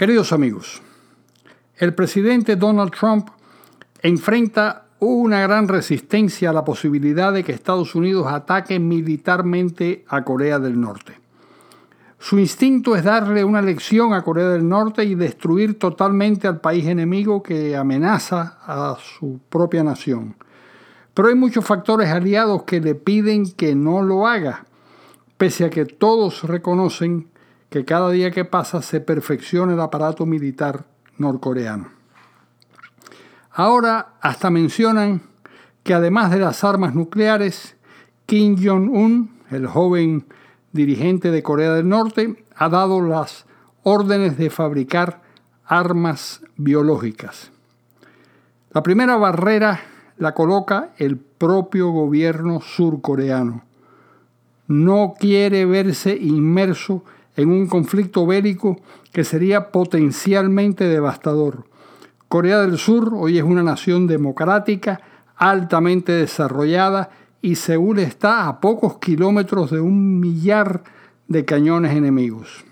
Queridos amigos, el presidente Donald Trump enfrenta una gran resistencia a la posibilidad de que Estados Unidos ataque militarmente a Corea del Norte. Su instinto es darle una lección a Corea del Norte y destruir totalmente al país enemigo que amenaza a su propia nación. Pero hay muchos factores aliados que le piden que no lo haga, pese a que todos reconocen que cada día que pasa se perfecciona el aparato militar norcoreano. Ahora hasta mencionan que además de las armas nucleares, Kim Jong-un, el joven dirigente de Corea del Norte, ha dado las órdenes de fabricar armas biológicas. La primera barrera la coloca el propio gobierno surcoreano. No quiere verse inmerso en un conflicto bélico que sería potencialmente devastador. Corea del Sur hoy es una nación democrática, altamente desarrollada y Seúl está a pocos kilómetros de 1 millar de cañones enemigos.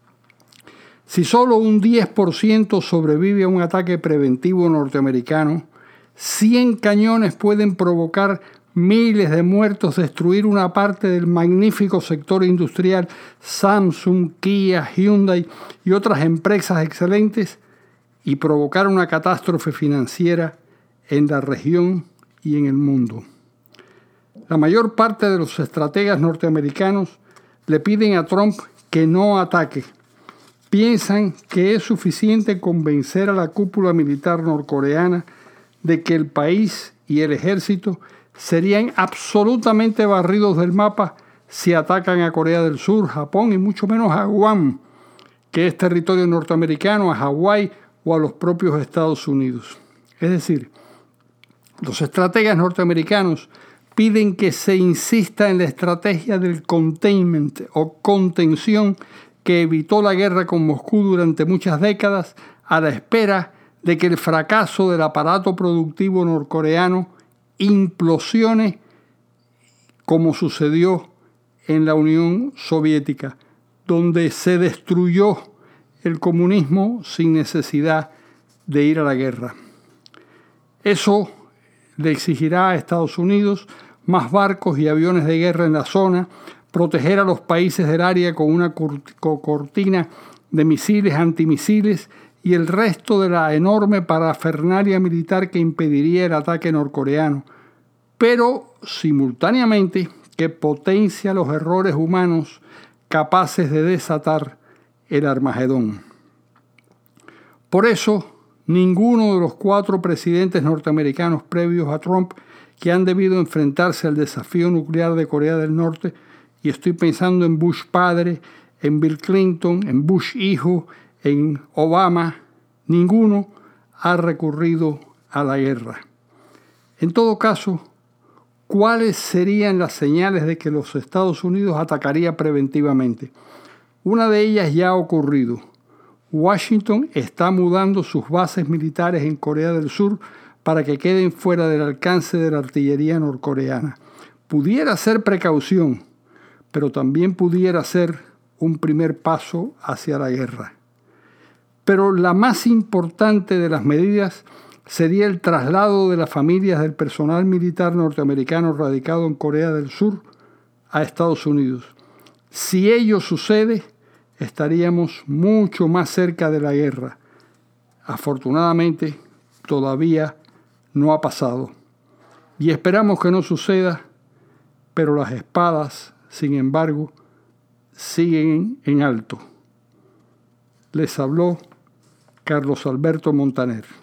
Si solo un 10% sobrevive a un ataque preventivo norteamericano, 100 cañones pueden provocar miles de muertos, destruir una parte del magnífico sector industrial Samsung, Kia, Hyundai y otras empresas excelentes y provocar una catástrofe financiera en la región y en el mundo. La mayor parte de los estrategas norteamericanos le piden a Trump que no ataque. Piensan que es suficiente convencer a la cúpula militar norcoreana de que el país y el ejército serían absolutamente barridos del mapa si atacan a Corea del Sur, Japón y mucho menos a Guam, que es territorio norteamericano, a Hawái o a los propios Estados Unidos. Es decir, los estrategas norteamericanos piden que se insista en la estrategia del containment o contención que evitó la guerra con Moscú durante muchas décadas a la espera de que el fracaso del aparato productivo norcoreano implosione como sucedió en la Unión Soviética, donde se destruyó el comunismo sin necesidad de ir a la guerra. Eso le exigirá a Estados Unidos más barcos y aviones de guerra en la zona, proteger a los países del área con una cortina de misiles, antimisiles y el resto de la enorme parafernalia militar que impediría el ataque norcoreano, pero simultáneamente que potencia los errores humanos capaces de desatar el Armagedón. Por eso, ninguno de los 4 presidentes norteamericanos previos a Trump que han debido enfrentarse al desafío nuclear de Corea del Norte, y estoy pensando en Bush padre, en Bill Clinton, en Bush hijo, en Obama, ninguno ha recurrido a la guerra. En todo caso, ¿cuáles serían las señales de que los Estados Unidos atacaría preventivamente? Una de ellas ya ha ocurrido. Washington está mudando sus bases militares en Corea del Sur para que queden fuera del alcance de la artillería norcoreana. Pudiera ser precaución, pero también pudiera ser un primer paso hacia la guerra. Pero la más importante de las medidas sería el traslado de las familias del personal militar norteamericano radicado en Corea del Sur a Estados Unidos. Si ello sucede, estaríamos mucho más cerca de la guerra. Afortunadamente, todavía no ha pasado. Y esperamos que no suceda, pero las espadas, sin embargo, siguen en alto. Les habló Carlos Alberto Montaner.